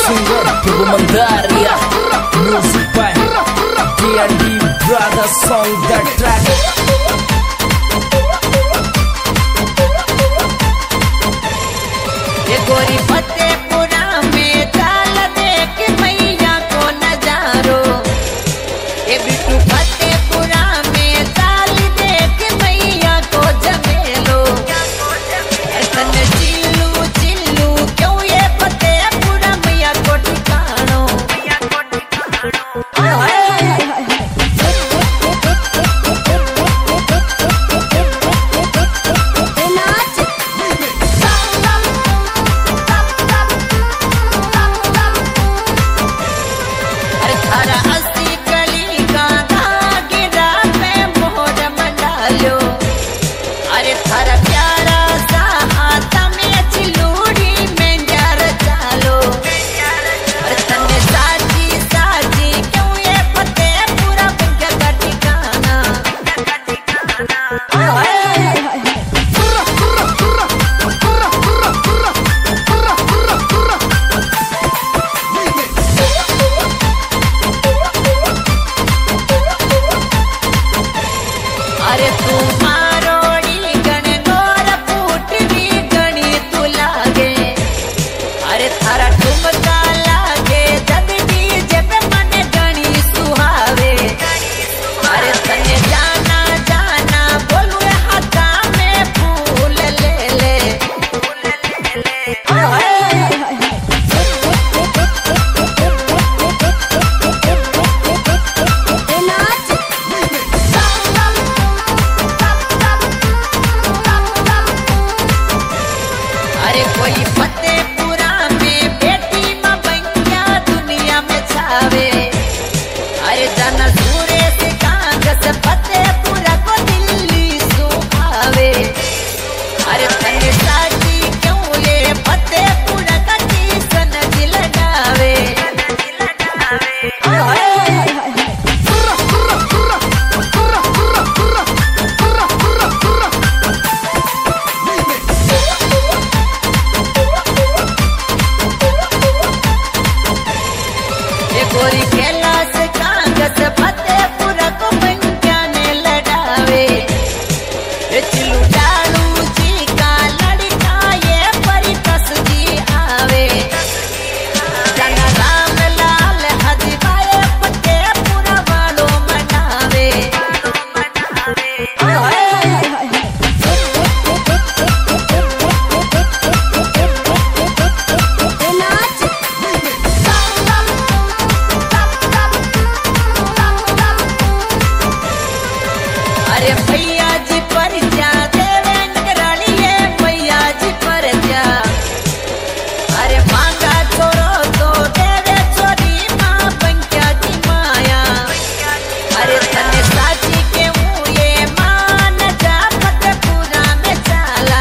singer Pibu Mandaria, music by D&D Brothers, song that track. ये गोरी फतेहपुरा में चाल देख मैया को नजारो, ये बिट्टू फतेहपुरा में चाल देख मैया को जमेलो। तन चिल्लू चिल्लू क्यों ये फतेहपुरा मैया को ठिकानो। अरे तू मारोड़ी गण गोर फूट भी गणी तू लागे, अरे थारा ठुमका लागे जब डीजे पे मन गणी सुहावे। अरे तने जाना जाना बोलू हाथा में फूल ले ले। अरे कोई फतेहपुरा में बेटी माँ बंगिया दुनिया में छावे। अरे जाना सुरेश कांग्रेस फतेहपुरा को दिल्ली सुहावे। अरे तने साजी क्यों ये फतेहपुरा का टीसन दिल लगावे। ये गोरी कैलाश कांग्रेस फतेहपुरा को बंगिया ने लड़ावे। ये चिल्लू डालू जी का लड़का ये परिकस जी आवे। जना राम लाल हजबाए फतेहपुरा वालों मनावे। अरे भैया जी पर जा देवे नगराली ये भैया जी पर जा। अरे मांगा छोरो तो देवे छोरी माँ बंकिया जी माया। अरे तने साची के हूँ ये मान जा फतेहपुरा में चाला।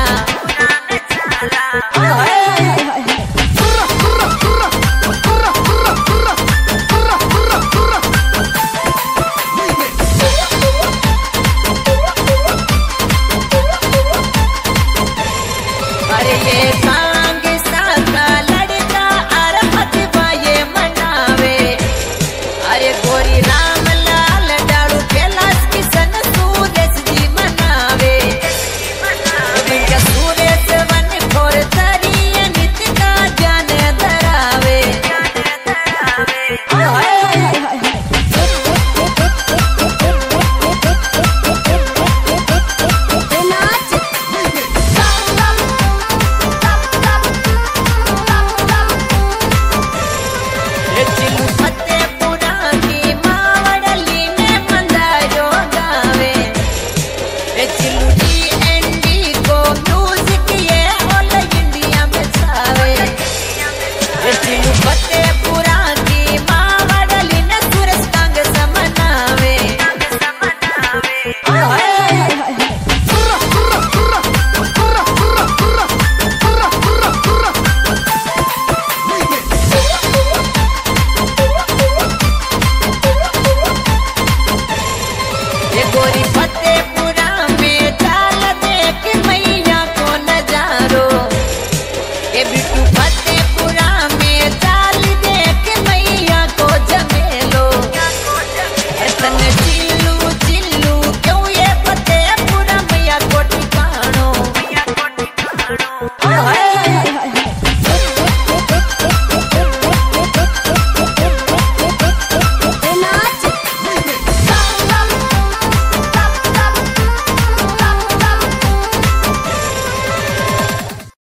अरे ये सांग साका लड़का अर हजबा ये मनावे। अरे गोरी राम लाल डाड़ू कैलाश किशन सूरज जी मनावे। बिंका सूरज वन खोर तरी नित का जान धरावे। ये चिल्लू फतेहपुरा की मावड़ली में मंदारो गावे। ये चिल्लू D&D को म्यूजिक ये ऑल इंडिया में छावे। ये चिल्लू फतेह